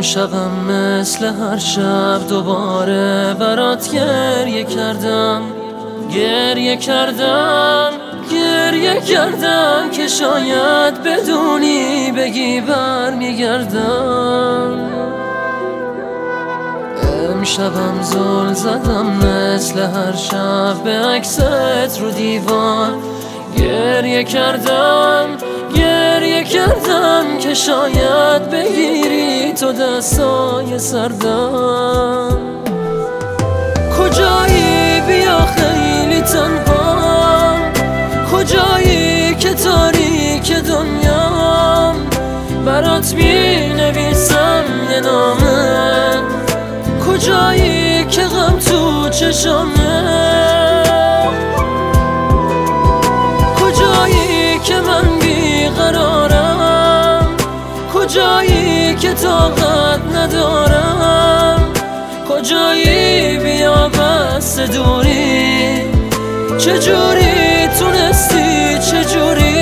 امشبم مثل هر شب دوباره برات گریه کردم که شاید بدونی بگی برمیگردم. امشبم زل زدم مثل هر شب به عکست رو دیوار، گریه کردم که شاید بگیری تو دستای سردم. کجایی بیا خیلی تنهام، کجایی که تاریک دنیام، برات می نویسم یه نامه. کجایی که غم تو چشمه، کجایی که من بیقرارم، کجایی که طاقت ندارم، کجایی بیا بس دوری، چجوری تونستی چجوری.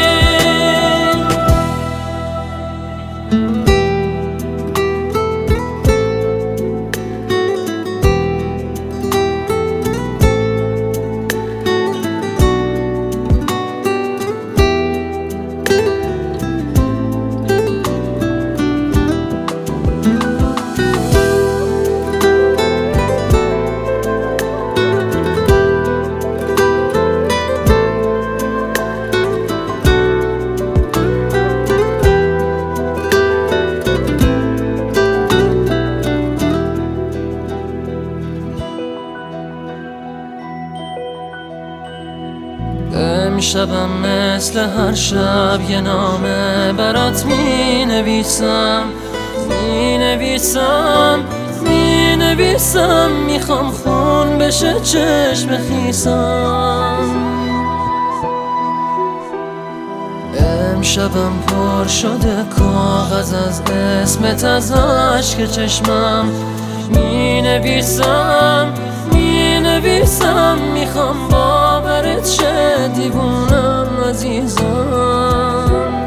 امشبم مثل هر شب یه نامه برات می نویسم، میخوام خون بشه چشم خیسم. امشبم پر شده کاغذ از اسمت، از عشق چشمم می نویسم، میخوام باورت شه دیوونم عزیزم.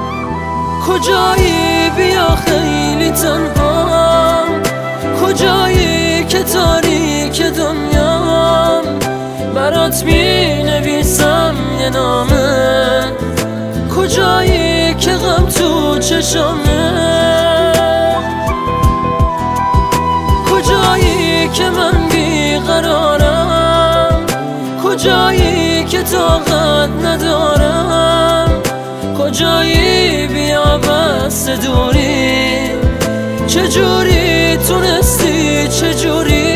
کجایی بیا خیلی تنهام، کجایی که تاریک دنیام، برات می نویسم یه نامه. کجایی که غم تو چشمه، کجایی که من بیقرارم، کجایی که طاقت ندارم، کجایی بیا بس دوری، چجوری تونستی چجوری.